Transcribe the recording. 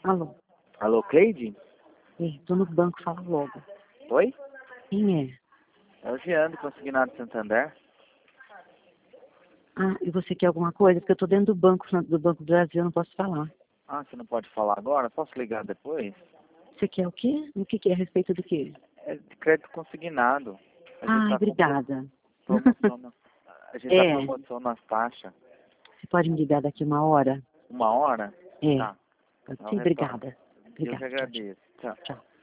Alô? Alô, Cleide? Tô no banco, fala logo. Oi? Quem é? É o Jean do Consignado Santander. Ah, e você quer alguma coisa? Porque eu tô dentro do Banco do Brasil, eu não posso falar. Ah, você não pode falar agora? Posso ligar depois? Você quer o quê? O que é? A respeito do quê? É de crédito consignado. A gente Ai, tá com obrigada. promoção. A gente tá É, com promoção nas taxas. você pode me ligar daqui 1 hora? Uma hora? É, Tá. pode Eu ser? retorno. Obrigada. Eu que Obrigada, tchau, tchau. agradeço. Tchau. Tchau.